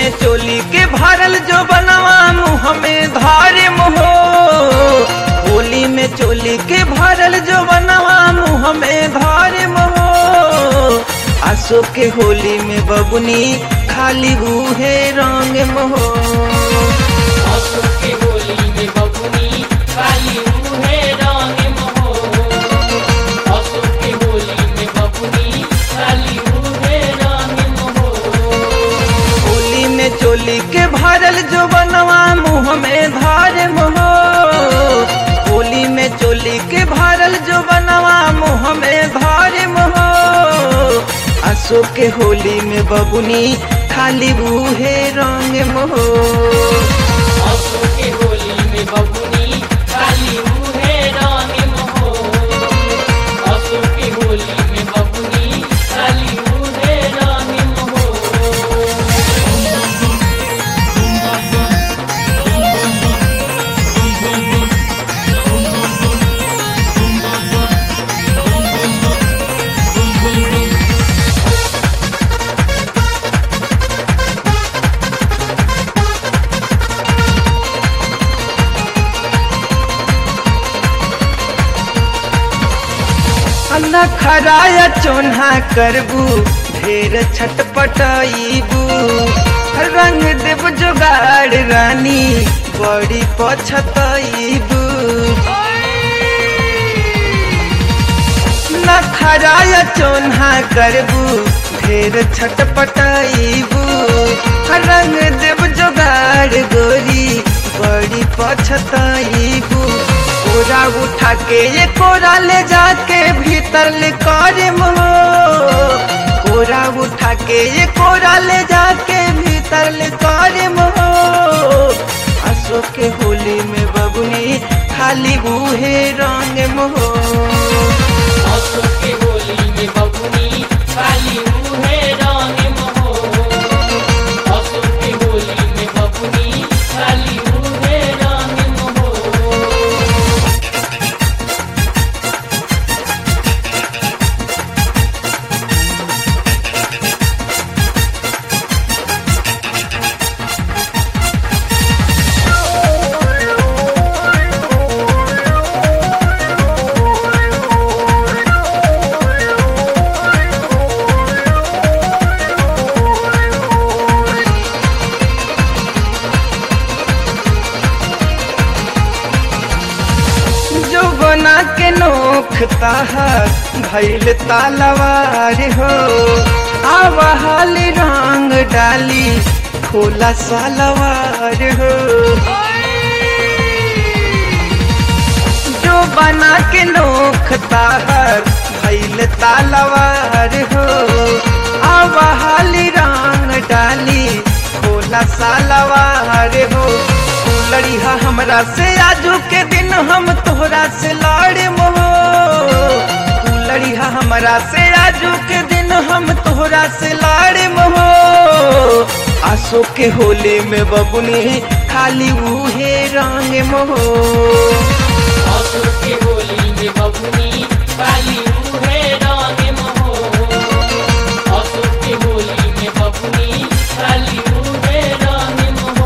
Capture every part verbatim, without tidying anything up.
में चोली के भरल जो बनवा मुँह में धारे मोहो, होली में चोली के भरल जो बनवा मुँह में धारे मोहो। आसो के होली में बबुनी खाली बूहे रंग मोहो। आसो के होली में बबुनी खाली बूहे रंग मोहो। आसो के होली में बबुनी खाली बूहे रंग मोहो। होली में चोली के भरल जो बनवा मुँह में धारे मोहो, होली में चोली के भरल जो बनवा मुँह में धारे मोहो। आसो के होली में बबुनी खाली बूहे रंग मोहो। आसो के होली में बबुनी खाली बूहे रंग मोहो। आसो के होली में बबुनी खाली बूहे रंग मोहो। न खराया चोन्हा करबू ढेर छटपटाईबू, रंग देव जोगाड़ रानी बड़ी पछताईबू। न खराया चोन्हा करबू ढेर छटपटाईबू, रंग देव जोगाड़ गोरी बड़ी पछताईबू। कोरा उठा के ये कोरा ले जाके भीतर ले करे मोहो, कोरा उठा के ये कोरा ले जाके भीतर ले करे मोहो। आसो के होली में बबुनी खाली बूहे रंग मोहो। आसो के होली में बबुनी खाली बूहे रंग मोहो। आसो के होली में बबुनी खाली बूहे रंग मोहो। जो बना के नोखता भैल तालवार हो, आवा हाली रंग डाली खोला सालवार हो। जो बना के नोखता भैल तालवार हो, आवा हाली रंग डाली खोला सालवार हो। लड़िहा हमरा से आजू के दिन हम तोहरा से लाड़े मोहो, तू लड़िहा हमरा से आजू के दिन हम तोहरा से लाड़े मोहो। आसो के होली में बबुनी खाली बूहे रंग मोहो। आसो के होली में बबुनी खाली बूहे रंग मोहो। आसो के होली में बबुनी खाली बूहे रंग मोहो।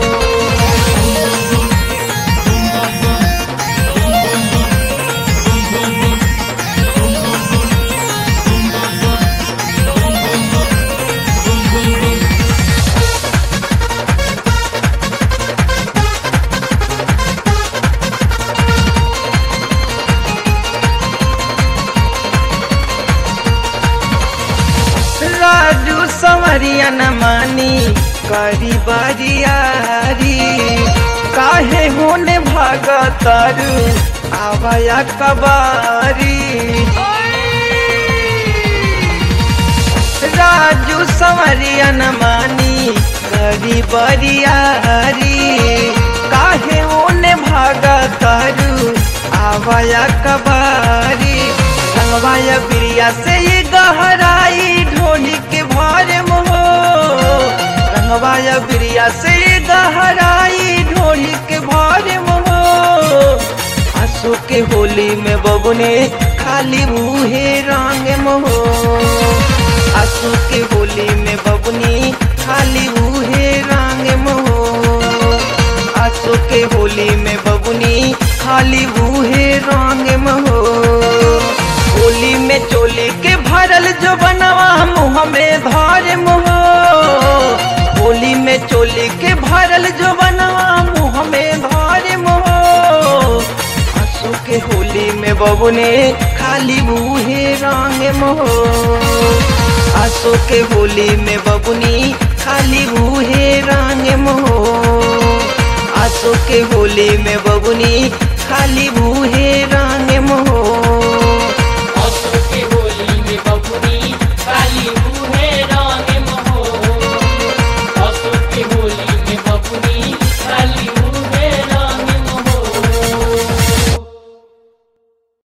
राजू संवरिया न मानी करी बारियारी, काहे होने भागा तारू आवाया कबारी। राजू संवरिया न मानी करी बारियारी, काहे होने भागा तारू आवाया कबारी। रंगवाया बिरिया से ये गहराई ढोली के भारे मोहो, रंगवाया बिरिया से ये गहराई ढोली के भारे मोहो। आसो के होली में बबुने खाली बूहे रंग मोहो। आसो के होली में बबुनी खाली बूहे खाली बूहे रंग महो। होली में चोली के भरल जो बनवा मुँह में धार मोहो। होली में चोली के भरल जो बनवा मुँह में धार मोहो। आंसू के होली में बबुने खाली बूहे रंग मोहो। आंसू के होली में बबुनी खाली बूहे रंग मोहो। आंसू के होली में बबुनी खाली बूहे